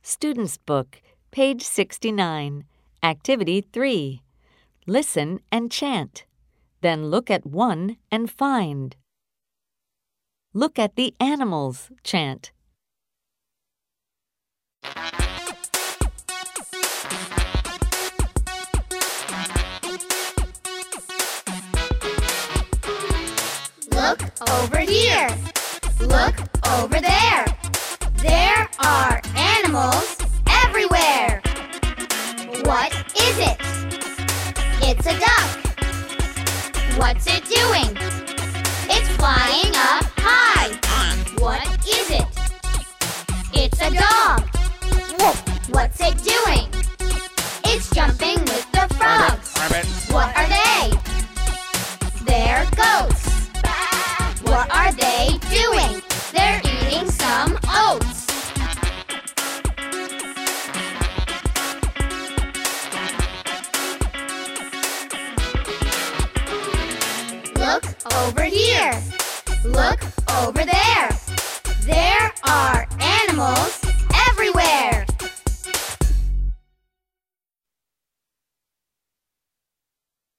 Student's Book, page 69, Activity 3. Listen and chant. Then look at one and find. Look at the animals, chant. Look over here. Look over there. There are animals everywhere. What is it? It's a duck. What's it doing? It's flying up high. What is it? It's a dog. What's it doing? It's jumping with the frogs. What are they? They're goats. What are they doing? They're eating some oats. Look over here.